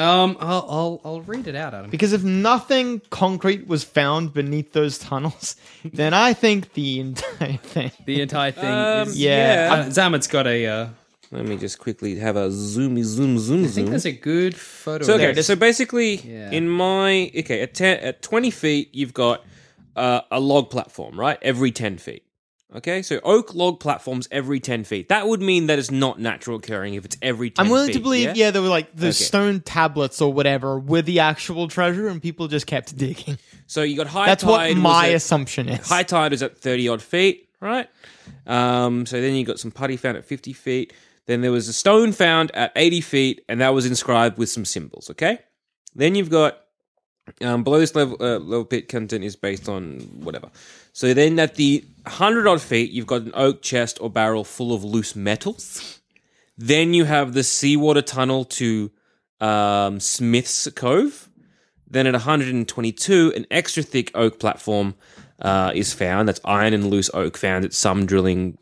I'll read it out, Adam. Because if nothing concrete was found beneath those tunnels, then I think the entire thing. The entire thing is... Yeah. Zamet's got a... Let me just quickly have a zoom. I think there's a good photo So of okay, it. so basically, Yeah. in my at 20 feet, you've got a log platform, right? Every 10 feet. Okay, so oak log platforms every 10 feet. That would mean that it's not natural occurring if it's every 10 feet. I'm willing to believe, yeah? there were like the Okay. stone tablets or whatever with the actual treasure, and people just kept digging. So you got high That's tide. what my was at- assumption is. High tide was at 30 odd feet, right? So then you got some putty found at 50 feet. Then there was a stone found at 80 feet, and that was inscribed with some symbols, okay? Then you've got below this level pit content is based on whatever. So then at the 100 odd feet, you've got an oak chest or barrel full of loose metals. Then you have the seawater tunnel to Smith's Cove. Then at 122, an extra thick oak platform is found. That's iron and loose oak found at some drilling,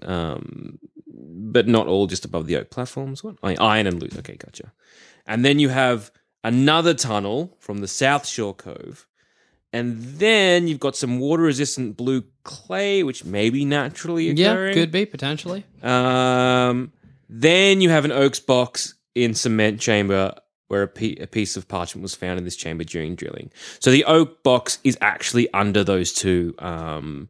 but not all, just above the oak platforms. What? Iron and loose. Okay, gotcha. And then you have another tunnel from the South Shore Cove. And then you've got some water-resistant blue clay, which may be naturally occurring. Yeah, could be, potentially. Then you have an oaks box in cement chamber where a piece of parchment was found in this chamber during drilling. So the oak box is actually under those two So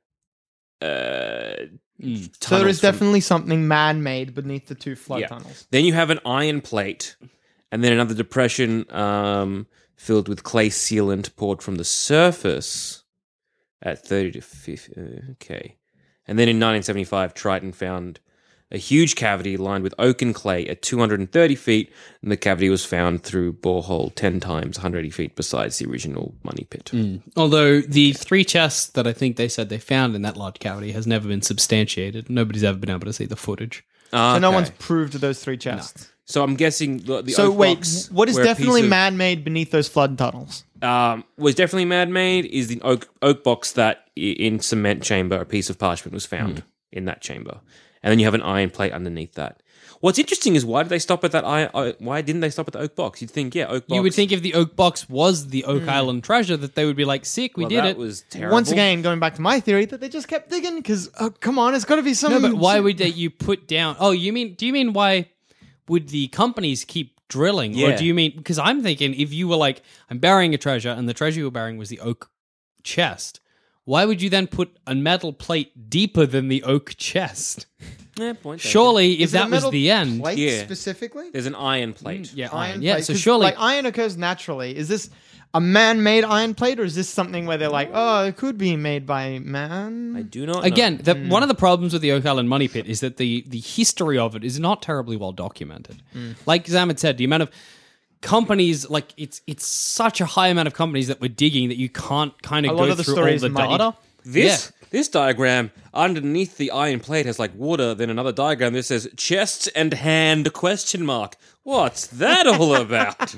there is tunnels from- definitely something man-made beneath the two flood tunnels. Then you have an iron plate, and then another depression filled with clay sealant poured from the surface at 30 to 50. Okay. And then in 1975, Triton found a huge cavity lined with oak and clay at 230 feet, and the cavity was found through borehole 10 times 180 feet besides the original money pit. Although the 3 chests that I think they said they found in that large cavity has never been substantiated. Nobody's ever been able to see the footage. So no one's proved those 3 chests. So I'm guessing the So oak wait, box what is where a piece definitely of- man-made beneath those flood tunnels? was definitely man-made is the oak box that in cement chamber, a piece of parchment was found in that chamber. And then you have an iron plate underneath that. What's interesting is why did they stop at that iron? Why didn't they stop at the oak box? You'd think, oak box. You would think if the oak box was the Oak Island treasure that they would be like, sick, we did that it. was terrible. Once again, going back to my theory that they just kept digging because, come on, it's got to be some. No, but why would you put down... Oh, do you mean why would the companies keep drilling? Or Yeah. do you mean... Because I'm thinking if you were like, I'm burying a treasure and the treasure you were burying was the oak chest, why would you then put a metal plate deeper than the oak chest? Yeah, point taken. Surely, if Is it a that was metal the end... plate Yeah. specifically? There's an iron plate. Yeah, Iron iron. Yeah, plate, so 'cause, surely... like iron occurs naturally. Is this a man-made iron plate, or is this something where they're like, oh, it could be made by man? I do not know. Again, one of the problems with the Oak Island Money Pit is that the history of it is not terribly well documented. Like Zam had said, the amount of companies, like it's such a high amount of companies that were digging that you can't kind A of lot go of the through story all is the muddied. data. This diagram underneath the iron plate has like water, then another diagram that says chest and hand ? What's that all about?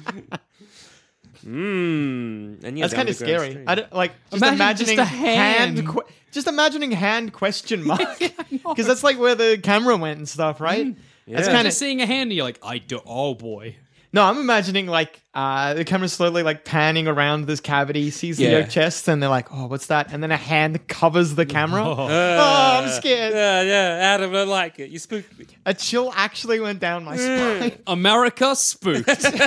And yeah, That's kind of scary. Stream. I don't, like just Imagine imagining just a hand. just imagining hand ? Because that's like where the camera went and stuff, right? That's Kind kind of of seeing a hand, and you're like, oh boy. no. I'm imagining like the camera's slowly like panning around this cavity, sees the Yeah. oak chest, and they're like, oh, what's that? And then a hand covers the camera. Oh, I'm scared. Yeah, Adam, I like it. You spooked me. A chill actually went down my spine. America spooked.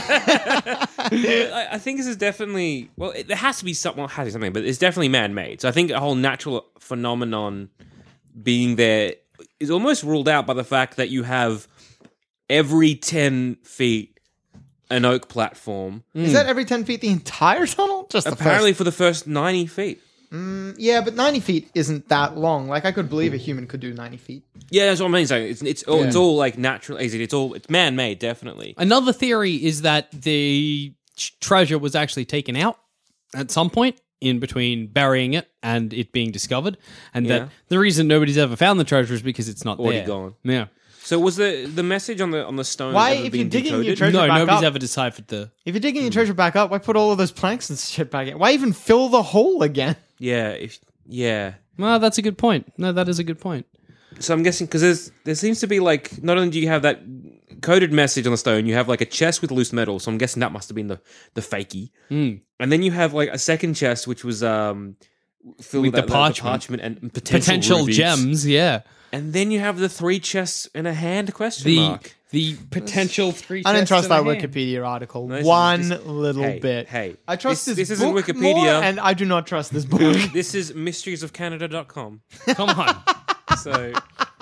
I think this is definitely there has to be something. Has to be something, but it's definitely man-made. So I think a whole natural phenomenon being there is almost ruled out by the fact that you have every 10 feet an oak platform. Is that every 10 feet the entire tunnel? Just the Apparently, first? for the first 90 feet. Yeah, but 90 feet isn't that long. Like I could believe a human could do 90 feet. Yeah, that's what I mean. So it's all like natural. It's man-made, definitely. Another theory is that the treasure was actually taken out at some point in between burying it and it being discovered, and Yeah. that the reason nobody's ever found the treasure is because it's not Already there. gone. Yeah. So was the message on the stone? Why, ever if been you're digging your decoded? treasure No, back nobody's up, ever deciphered the... if you're digging your treasure back up, why put all of those planks and shit back in? Why even fill the hole again? Yeah. Well, that's a good point. No, that is a good point. So I'm guessing because there seems to be like not only do you have that coded message on the stone, you have like a chest with loose metal. So I'm guessing that must have been the fakie. And then you have like a second chest which was filled with the the parchment. and Potential rubies. gems, yeah. And then you have the 3 chests and a hand question The mark. the potential 3 I didn't chests trust in that a hand. Wikipedia article No, this is- one this- little hey, bit. hey. I trust This this isn't book Wikipedia. more, and I do not trust this book. This is mysteriesofcanada.com. Come on. So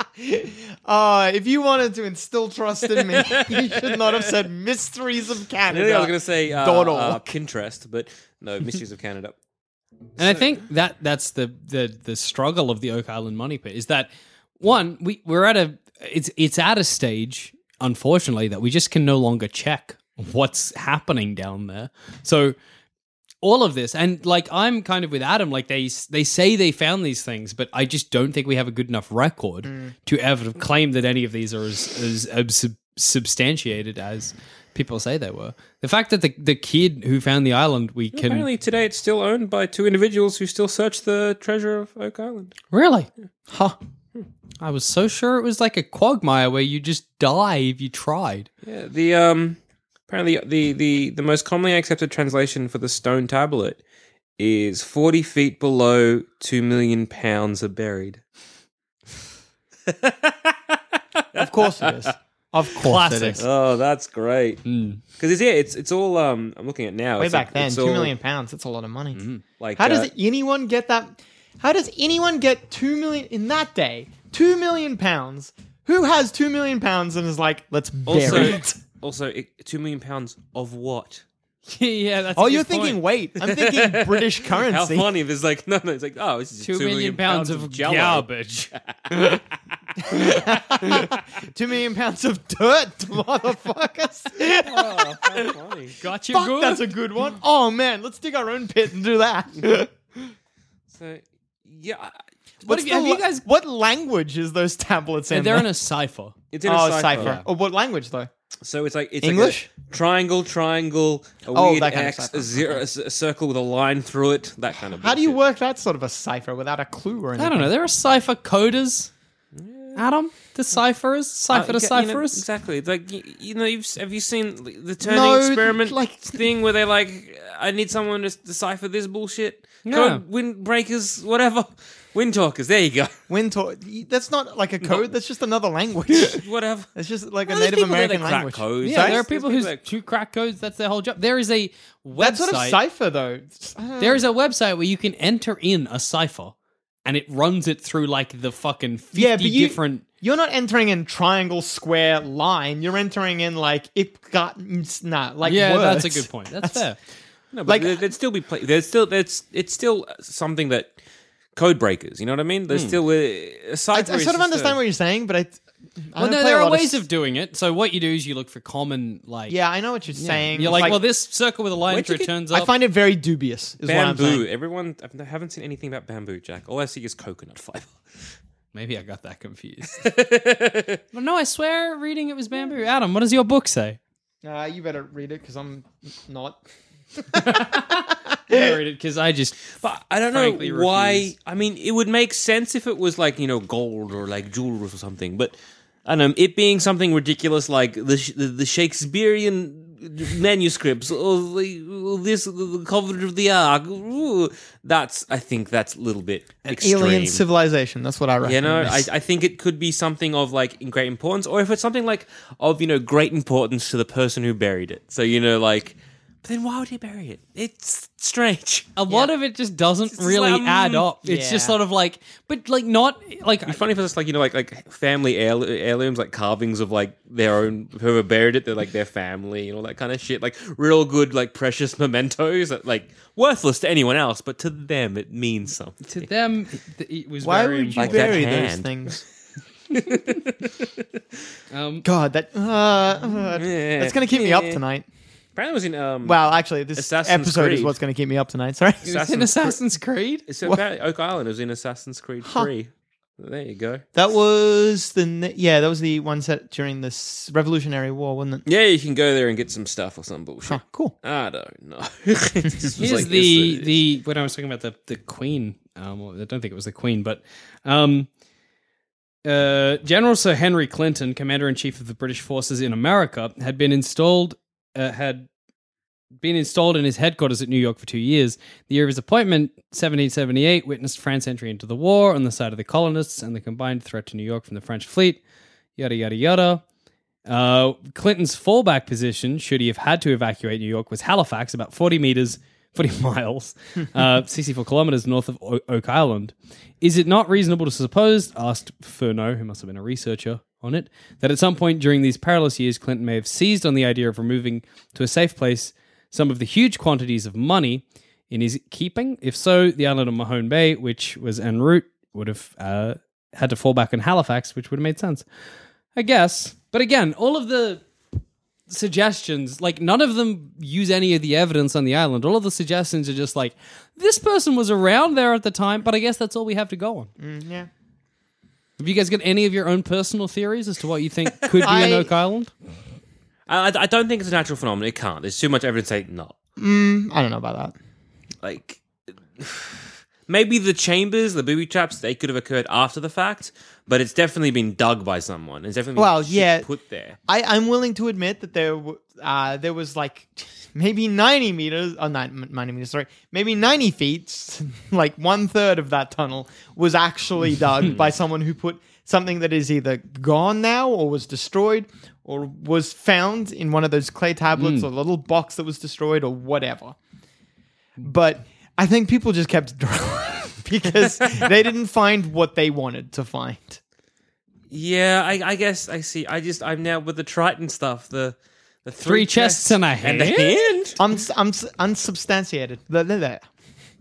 If you wanted to instill trust in me, you should not have said Mysteries of Canada. I was going to say .org. Pinterest, but no, Mysteries of Canada. And I think that's the struggle of the Oak Island Money Pit is that one we're at it's at a stage, unfortunately, that we just can no longer check what's happening down there. So all of this, and like I'm kind of with Adam, like they say they found these things, but I just don't think we have a good enough record to ever claim that any of these are as substantiated as people say they were. The fact that the kid who found the island, we can Apparently today it's still owned by 2 individuals who still search the treasure of Oak Island. really, huh? I was so sure it was like a quagmire where you just die if you tried. Yeah, the apparently the most commonly accepted translation for the stone tablet is 40 feet below 2 million pounds are buried. Of course it is. Of course it is. Oh, that's great. Because it's all I'm looking at now. Way It's back like- then, it's 2 all- million pounds. That's a lot of money. Like How does anyone get that? How does anyone get 2 million in that day? 2 million pounds. Who has 2 million pounds and is like, let's bury it? Also, 2 million pounds of what? Yeah, that's. Oh, you're thinking weight. I'm thinking British How currency. funny if it's like no, it's like oh, this is 2 million pounds of Jell-O. garbage. 2 million pounds of dirt, motherfuckers. Oh, that's funny. Got you Fuck, good. that's a good one. Oh man, let's dig our own pit and do that. So, yeah, What's have you guys- What language is those tablets in? They're in then? a cipher. it's in a cipher. cipher. Oh, what language though? So it's English? like a triangle, a Oh, weird that kind of X, cipher. a zero, a circle with a line through it, that kind of. How do you bullshit. work that sort of a cipher without a clue or anything? I don't know. There are cipher coders. Adam, decipherers, cipher decipherers. Exactly. It's like have you seen the turning No, experiment like- thing where they're like, I need someone to decipher this bullshit. Yeah. Code windbreakers, whatever. Wind talkers. There you go. That's not like a code. That's just another language. Whatever. It's just like a Well, there's Native people there that American crack language. codes. Yeah, There's there are people who that- crack codes. That's their whole job. There is a website. That sort of cipher, though. There is a website where you can enter in a cipher, and it runs it through like the fucking 50 Yeah, but different. You're not entering in triangle, square, line. You're entering in like like Yeah, words. that's a good point. That's fair. No, but Like- there'd still be it's still something that code breakers. You know what I mean? There's still a I cipher. sort of understand what you're saying, but I Well, don't no, play there a are lot ways of doing it. So what you do is you look for common like. Yeah, I know what you're saying. You're like, well, this circle with a line Where'd you through it get- turns up. I find it very dubious. Is what I'm bamboo. saying. Everyone, I haven't seen anything about bamboo, Jack. All I see is coconut fiber. Maybe I got that confused. But no, I swear, reading it was bamboo. Adam, what does your book say? You better read it because I'm not. I read it because I just. But I don't know frankly why. refuse. I mean, it would make sense if it was like gold or like jewels or something. But I don't know, it being something ridiculous like the Shakespearean manuscripts or the cover of the Ark. Ooh, I think that's a little bit extreme. Alien civilization. That's what I reckon. You know, I think it could be something of like great importance, or if it's something like of great importance to the person who buried it. So like. But then why would he bury it? It's strange. A lot of it just doesn't just really like, add up. It's just yeah. sort of like, but like not like. It'd be funny if it's like like family heirlooms, like carvings of like their own whoever buried it, they're like their family and all that kind of shit. Like real good, like precious mementos that like worthless to anyone else, but to them it means something. To them, it was Why very would you Like that bury those hand. things? Um, God, that's gonna keep me up tonight. Apparently, it was in Well, actually, this Assassin's episode is Creed. what's going to keep me up tonight. Sorry. it was in Assassin's Creed. It's apparently Oak Island. It was in Assassin's Creed 3. There you go. That was that was the one set during this Revolutionary War, wasn't it? Yeah, you can go there and get some stuff or some bullshit. Huh, cool. I don't know. It just was Here's like, the when I was talking about the Queen. Well, I don't think it was the Queen, but General Sir Henry Clinton, Commander in Chief of the British forces in America, had been installed in his headquarters at New York for 2 years. The year of his appointment, 1778, witnessed France's entry into the war on the side of the colonists and the combined threat to New York from the French fleet. Yada yada yada. Clinton's fallback position, should he have had to evacuate New York, was Halifax, about 40 miles, 64 kilometers north of Oak Island. Is it not reasonable to suppose, asked Furneaux, who must have been a researcher on it, that at some point during these perilous years, Clinton may have seized on the idea of removing to a safe place some of the huge quantities of money in his keeping? If so, the island of Mahone Bay, which was en route, would have had to fall back on Halifax, which would have made sense, I guess. But again, all of the suggestions, like none of them use any of the evidence on the island. All of the suggestions are just like, this person was around there at the time, but I guess that's all we have to go on. Yeah. Have you guys got any of your own personal theories as to what you think could be in Oak Island? I don't think it's a natural phenomenon. It can't. There's too much evidence saying no. I don't know about that. Like, maybe the chambers, the booby traps, they could have occurred after the fact, but it's definitely been dug by someone. It's definitely been shit put there. I'm willing to admit that there was like maybe 90 meters, 90 meters, sorry, maybe 90 feet, like 1/3 of that tunnel was actually dug by someone who put something that is either gone now or was destroyed or was found in one of those clay tablets or a little box that was destroyed or whatever. But I think people just kept drilling because they didn't find what they wanted to find. Yeah, I guess I see. I'm now with the Triton stuff. The Three chests and a hand? And a hand? Unsubstantiated.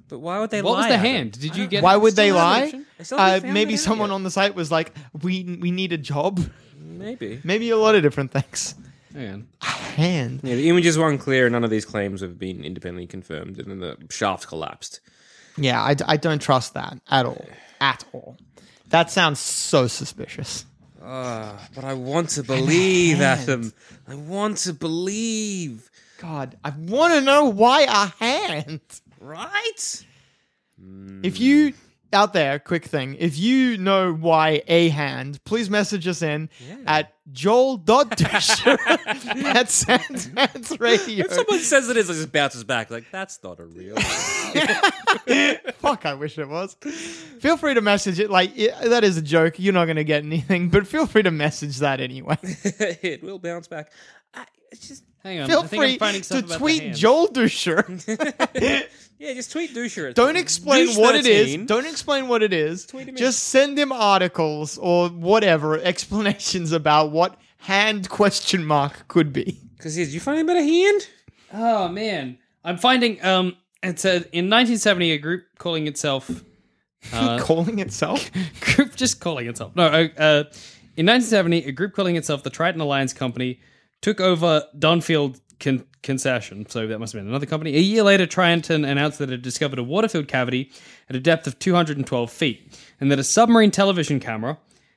But why would they What lie? was the Adam? hand? Did you get? Why it? would they Still haven't lie? option. I still haven't found Maybe it out someone yet. on the site was like, we need a job. Maybe. Maybe a lot of different things. Hang on. Hand. Yeah, the images were unclear, and none of these claims have been independently confirmed, and then the shaft collapsed. Yeah, I don't trust that at all. At all. That sounds so suspicious. But I want to believe, Adam. I want to believe. God, I want to know why a hand. Right? If you out there, quick thing, if you know why a hand, please message us in at joel.dusher at Sans Radio. If someone says it is, it just bounces back. Like, that's not a real Fuck, I wish it was. Feel free to message it. Like, that is a joke. You're not going to get anything, but feel free to message that anyway. It will bounce back. It's just... Hang on. Feel I think I'm free finding to stuff about the tweet hand. Joel Dusher. Yeah, just tweet Dusher. Don't explain what it is. Douche13. Don't explain what it is. Tweet him in. Just send him articles or whatever, explanations about what hand ? Could be. Because did you find a better hand? Oh man, I'm finding. It said in 1970, a group calling itself. Calling itself? Group just calling itself. No, in 1970, a group calling itself the Triton Alliance Company took over Dunfield Concession, so that must have been another company. A year later, Triton announced that it had discovered a water-filled cavity at a depth of 212 feet, and that a submarine television camera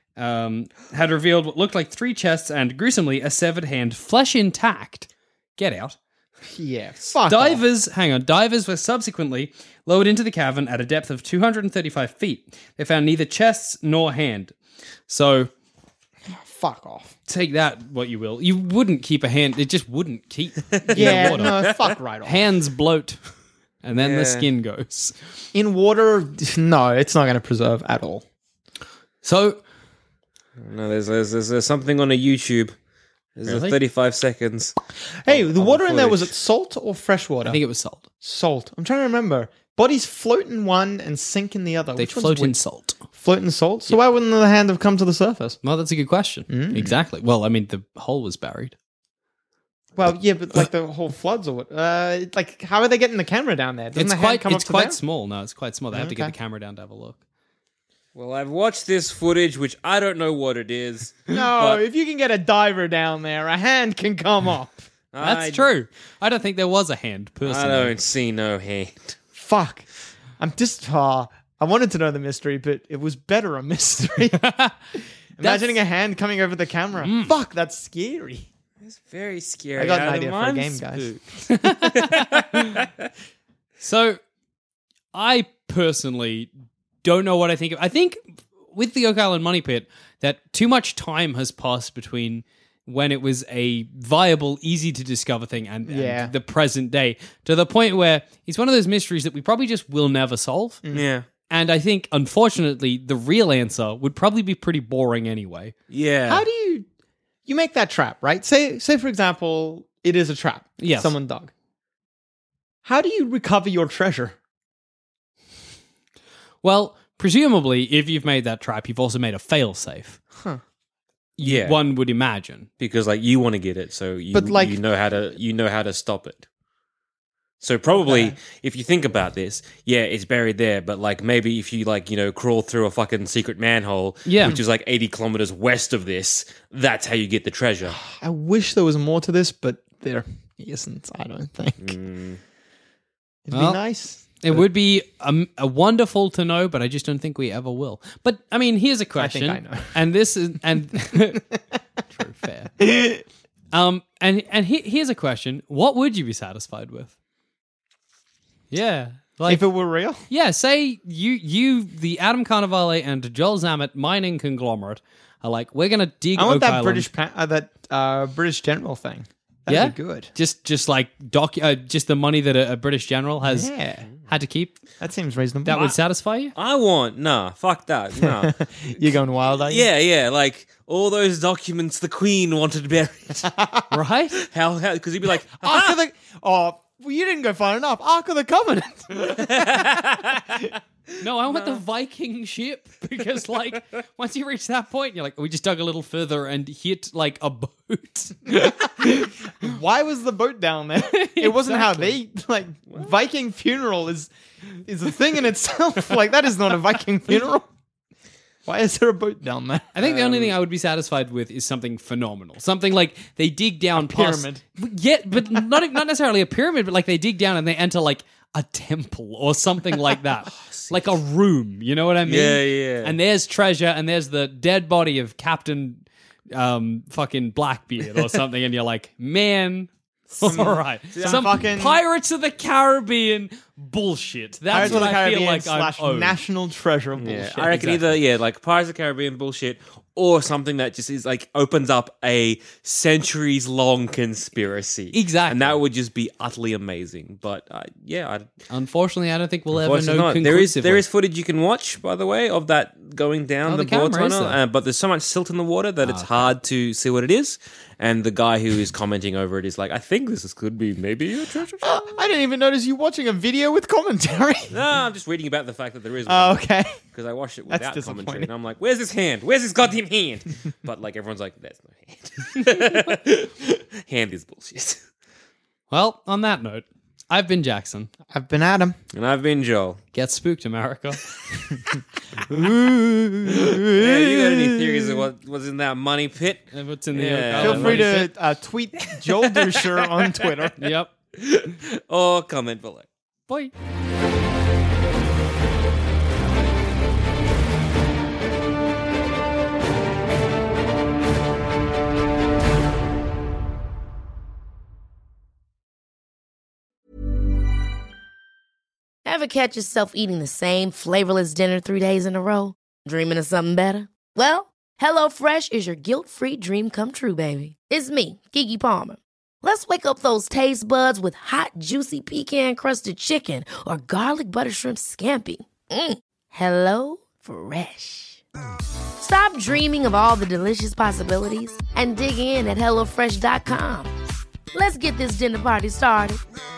had revealed what looked like 3 chests and, gruesomely, a severed hand, flesh intact. Get out. Yeah. Fuck off. Divers were subsequently lowered into the cavern at a depth of 235 feet. They found neither chests nor hand. So... Fuck off. take that what you will. You wouldn't keep a hand. It just wouldn't keep Yeah, water. no, fuck right off. Hands bloat, and then Yeah. the skin goes. In water, no, it's not going to preserve at all. So No, there's something on a YouTube. There's Really? a 35 seconds. Hey, the water in there, was it footage. salt or fresh water? I think it was salt. Salt. I'm trying to remember. Bodies float in one and sink in the other. They Which one's float in which? salt. Float in salt? So why wouldn't the hand have come to the surface? Well, that's a good question. Exactly. Well, I mean, the hole was buried. Well, yeah, but like the whole floods or what? Like, how are they getting the camera down there? Doesn't It's the hand quite. come It's up to quite there? small. No, it's quite small. They have to get Okay. the camera down to have a look. Well, I've watched this footage, which I don't know what it is. No, but if you can get a diver down there, a hand can come up. That's true. I don't think there was a hand I personally. don't see no hand. Fuck. I'm just. I wanted to know the mystery, but it was better a mystery. Imagining a hand coming over the camera. Fuck, that's scary. It's very scary. I got an Adam. idea for a I'm game, guys. spooked. So, I personally don't know what I think of. I think with the Oak Island Money Pit that too much time has passed between when it was a viable, easy to discover thing and the present day, to the point where it's one of those mysteries that we probably just will never solve. Yeah. And I think, unfortunately, the real answer would probably be pretty boring anyway. Yeah. How do you make that trap, right? Say for example, it is a trap. Yes. Someone dug. How do you recover your treasure? Well, presumably, if you've made that trap, you've also made a fail-safe. Yeah. One would imagine. Because like you want to get it, so you But, like- you know how to stop it. So probably if you think about this, yeah, it's buried there, but like maybe if you like, crawl through a fucking secret manhole, Yeah. which is like 80 kilometers west of this, that's how you get the treasure. I wish there was more to this, but there isn't, I don't think. It'd Well, be nice. It would be a wonderful to know, but I just don't think we ever will. But I mean, here's a question. I know. And this is true, fair. Here's a question: what would you be satisfied with? Yeah, like If it were real? yeah. Say you, the Adam Carnivale and Joel Zammett mining conglomerate are like, we're gonna dig. I want Oak that Island. British general thing. That'd Yeah, be good. Just like just the money that a British general has had to keep. That seems reasonable. That would satisfy you, Fuck that, nah. You're going wild, are you? yeah, like all those documents the Queen wanted buried. right? How? Because he'd be like, Ark of the... Oh, well, you didn't go far enough. Ark of the Covenant. No, I want the Viking ship because, like, once you reach that point, you're like, we just dug a little further and hit like a boat. Why was the boat down there? It wasn't how they... Like, Viking funeral is... is a thing in itself. Like, that is not a Viking funeral. Why is there a boat down there? I think the only thing I would be satisfied with is something phenomenal. Something like they dig down pyramid. Yeah, but not necessarily a pyramid, but like they dig down and they enter like a temple or something like that. Like a room, you know what I mean? Yeah. And there's treasure and there's the dead body of Captain fucking Blackbeard or something, and you're like, man, all right. Some fucking Pirates of the Caribbean bullshit. That's Pirates what of the I feel Caribbean like slash I'm owed. national treasure Yeah, bullshit. I reckon either like Pirates of the Caribbean bullshit or something that just is like opens up a centuries long conspiracy. Exactly. And that would just be utterly amazing. But Unfortunately, I don't think we'll ever unfortunately know not. conclusively. There is footage you can watch, by the way, of that going down Oh, the the camera board is tunnel. there? But there's so much silt in the water that it's hard to see what it is. And the guy who is commenting over it is like, I think could be maybe a treasure. I didn't even notice you watching a video with commentary. No, I'm just reading about the fact that there is one. Oh, okay. Because I watched it That's without disappointing. commentary. And I'm like, where's his hand? Where's his goddamn hand? But like everyone's like, there's no hand. Hand is bullshit. Well, on that note, I've been Jackson. I've been Adam. And I've been Joel. Get spooked, America. Yeah, you got any theories of what was in that money pit? And what's in the Yeah. Feel Ocala free money to tweet Joel Dusher on Twitter. pit? Yep. Or comment below. Bye. Ever catch yourself eating the same flavorless dinner 3 days in a row? Dreaming of something better? Well, HelloFresh is your guilt-free dream come true, baby. It's me, Keke Palmer. Let's wake up those taste buds with hot, juicy pecan-crusted chicken or garlic butter shrimp scampi. Hello Fresh. Stop dreaming of all the delicious possibilities and dig in at HelloFresh.com. Let's get this dinner party started.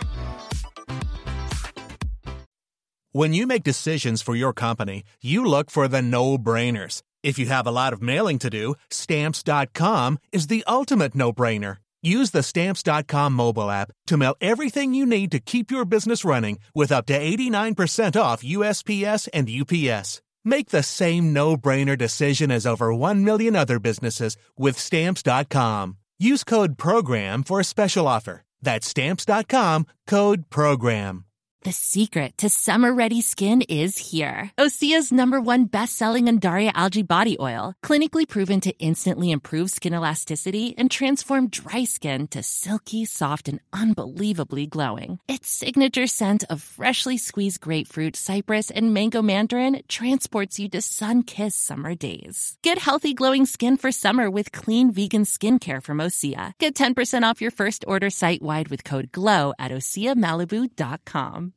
When you make decisions for your company, you look for the no-brainers. If you have a lot of mailing to do, Stamps.com is the ultimate no-brainer. Use the Stamps.com mobile app to mail everything you need to keep your business running with up to 89% off USPS and UPS. Make the same no-brainer decision as over 1 million other businesses with Stamps.com. Use code PROGRAM for a special offer. That's Stamps.com, code PROGRAM. The secret to summer-ready skin is here. Osea's #1 best-selling Undaria Algae Body Oil, clinically proven to instantly improve skin elasticity and transform dry skin to silky, soft, and unbelievably glowing. Its signature scent of freshly squeezed grapefruit, cypress, and mango mandarin transports you to sun-kissed summer days. Get healthy, glowing skin for summer with clean vegan skincare from Osea. Get 10% off your first order site-wide with code GLOW at OseaMalibu.com.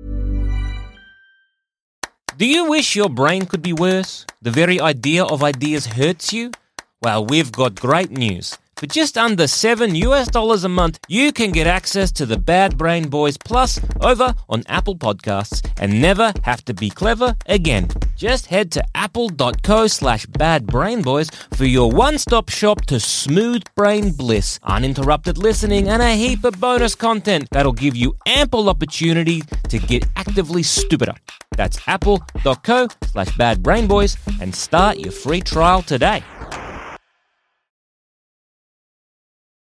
Do you wish your brain could be worse? The very idea of ideas hurts you? Well, we've got great news. For just under $7 a month, you can get access to the Bad Brain Boys Plus over on Apple Podcasts and never have to be clever again. Just head to apple.co/badbrainboys for your one-stop shop to smooth brain bliss, uninterrupted listening, and a heap of bonus content that'll give you ample opportunity to get actively stupider. That's apple.co/badbrainboys and start your free trial today.